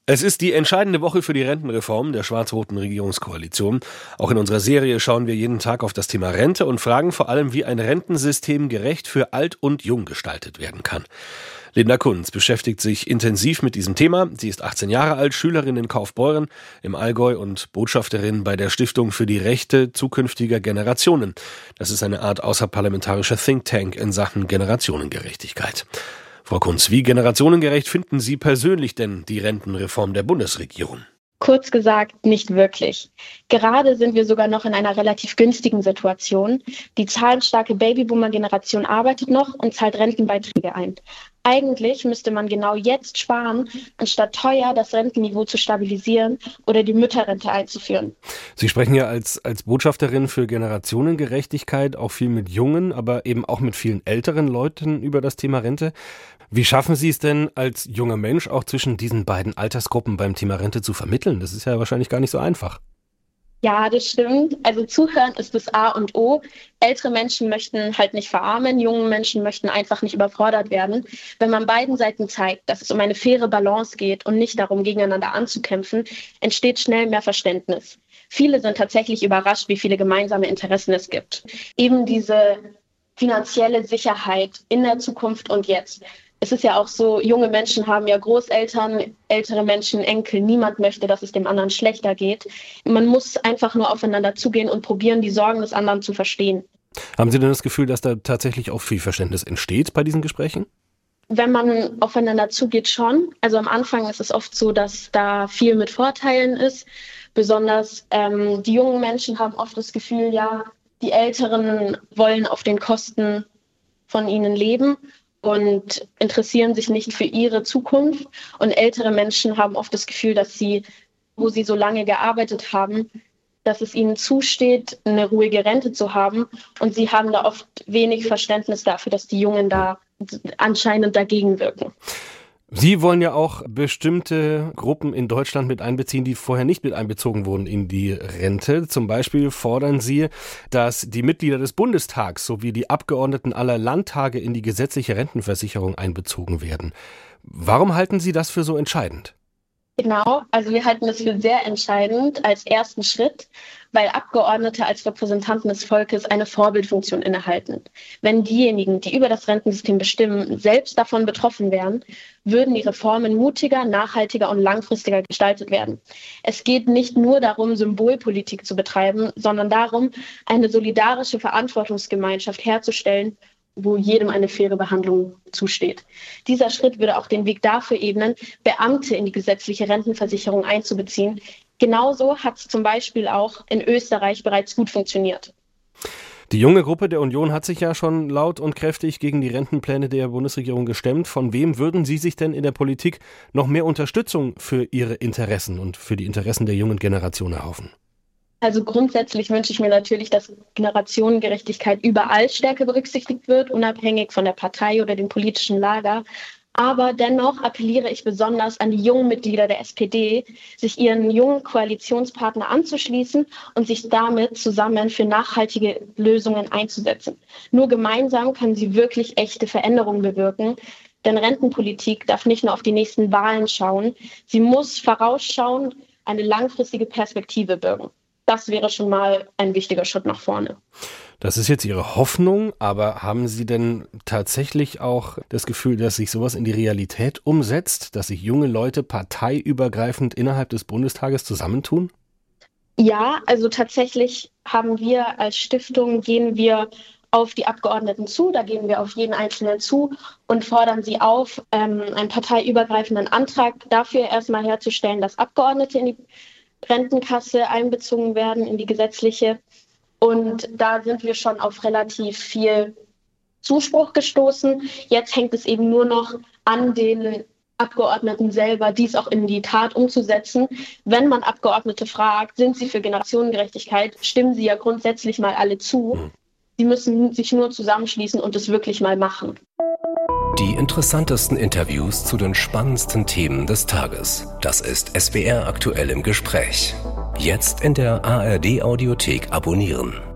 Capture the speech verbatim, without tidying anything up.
Es ist die entscheidende Woche für die Rentenreform der schwarz-roten Regierungskoalition. Auch in unserer Serie schauen wir jeden Tag auf das Thema Rente und fragen vor allem, wie ein Rentensystem gerecht für alt und jung gestaltet werden kann. Linda Kunz beschäftigt sich intensiv mit diesem Thema. Sie ist achtzehn Jahre alt, Schülerin in Kaufbeuren im Allgäu und Botschafterin bei der Stiftung für die Rechte zukünftiger Generationen. Das ist eine Art außerparlamentarischer Think Tank in Sachen Generationengerechtigkeit. Frau Kunz, wie generationengerecht finden Sie persönlich denn die Rentenreform der Bundesregierung? Kurz gesagt, nicht wirklich. Gerade sind wir sogar noch in einer relativ günstigen Situation. Die zahlenstarke Babyboomer-Generation arbeitet noch und zahlt Rentenbeiträge ein. Eigentlich müsste man genau jetzt sparen, anstatt teuer das Rentenniveau zu stabilisieren oder die Mütterrente einzuführen. Sie sprechen ja als, als Botschafterin für Generationengerechtigkeit auch viel mit jungen, aber eben auch mit vielen älteren Leuten über das Thema Rente. Wie schaffen Sie es denn als junger Mensch auch zwischen diesen beiden Altersgruppen beim Thema Rente zu vermitteln? Das ist ja wahrscheinlich gar nicht so einfach. Ja, das stimmt. Also zuhören ist das A und O. Ältere Menschen möchten halt nicht verarmen, junge Menschen möchten einfach nicht überfordert werden. Wenn man beiden Seiten zeigt, dass es um eine faire Balance geht und nicht darum, gegeneinander anzukämpfen, entsteht schnell mehr Verständnis. Viele sind tatsächlich überrascht, wie viele gemeinsame Interessen es gibt. Eben diese finanzielle Sicherheit in der Zukunft und jetzt. Es ist ja auch so, junge Menschen haben ja Großeltern, ältere Menschen, Enkel. Niemand möchte, dass es dem anderen schlechter geht. Man muss einfach nur aufeinander zugehen und probieren, die Sorgen des anderen zu verstehen. Haben Sie denn das Gefühl, dass da tatsächlich auch viel Verständnis entsteht bei diesen Gesprächen? Wenn man aufeinander zugeht, schon. Also am Anfang ist es oft so, dass da viel mit Vorteilen ist. Besonders ähm, die jungen Menschen haben oft das Gefühl, ja, die Älteren wollen auf den Kosten von ihnen leben und interessieren sich nicht für ihre Zukunft. Und ältere Menschen haben oft das Gefühl, dass sie, wo sie so lange gearbeitet haben, dass es ihnen zusteht, eine ruhige Rente zu haben. Und sie haben da oft wenig Verständnis dafür, dass die Jungen da anscheinend dagegen wirken. Sie wollen ja auch bestimmte Gruppen in Deutschland mit einbeziehen, die vorher nicht mit einbezogen wurden in die Rente. Zum Beispiel fordern Sie, dass die Mitglieder des Bundestags sowie die Abgeordneten aller Landtage in die gesetzliche Rentenversicherung einbezogen werden. Warum halten Sie das für so entscheidend? Genau, also wir halten das für sehr entscheidend als ersten Schritt, weil Abgeordnete als Repräsentanten des Volkes eine Vorbildfunktion innehalten. Wenn diejenigen, die über das Rentensystem bestimmen, selbst davon betroffen wären, würden die Reformen mutiger, nachhaltiger und langfristiger gestaltet werden. Es geht nicht nur darum, Symbolpolitik zu betreiben, sondern darum, eine solidarische Verantwortungsgemeinschaft herzustellen, wo jedem eine faire Behandlung zusteht. Dieser Schritt würde auch den Weg dafür ebnen, Beamte in die gesetzliche Rentenversicherung einzubeziehen. Genauso hat es zum Beispiel auch in Österreich bereits gut funktioniert. Die junge Gruppe der Union hat sich ja schon laut und kräftig gegen die Rentenpläne der Bundesregierung gestemmt. Von wem würden Sie sich denn in der Politik noch mehr Unterstützung für Ihre Interessen und für die Interessen der jungen Generation erhoffen? Also grundsätzlich wünsche ich mir natürlich, dass Generationengerechtigkeit überall stärker berücksichtigt wird, unabhängig von der Partei oder dem politischen Lager. Aber dennoch appelliere ich besonders an die jungen Mitglieder der S P D, sich ihren jungen Koalitionspartner anzuschließen und sich damit zusammen für nachhaltige Lösungen einzusetzen. Nur gemeinsam können sie wirklich echte Veränderungen bewirken. Denn Rentenpolitik darf nicht nur auf die nächsten Wahlen schauen, sie muss vorausschauen, eine langfristige Perspektive birgen. Das wäre schon mal ein wichtiger Schritt nach vorne. Das ist jetzt Ihre Hoffnung, aber haben Sie denn tatsächlich auch das Gefühl, dass sich sowas in die Realität umsetzt, dass sich junge Leute parteiübergreifend innerhalb des Bundestages zusammentun? Ja, also tatsächlich haben wir als Stiftung, gehen wir auf die Abgeordneten zu, da gehen wir auf jeden Einzelnen zu und fordern sie auf, ähm, einen parteiübergreifenden Antrag dafür erstmal herzustellen, dass Abgeordnete in die Rentenkasse einbezogen werden, in die gesetzliche. Und da sind wir schon auf relativ viel Zuspruch gestoßen. Jetzt hängt es eben nur noch an den Abgeordneten selber, dies auch in die Tat umzusetzen. Wenn man Abgeordnete fragt, sind sie für Generationengerechtigkeit, stimmen sie ja grundsätzlich mal alle zu. Sie müssen sich nur zusammenschließen und es wirklich mal machen. Die interessantesten Interviews zu den spannendsten Themen des Tages. Das ist S W R aktuell im Gespräch. Jetzt in der A R D Audiothek abonnieren.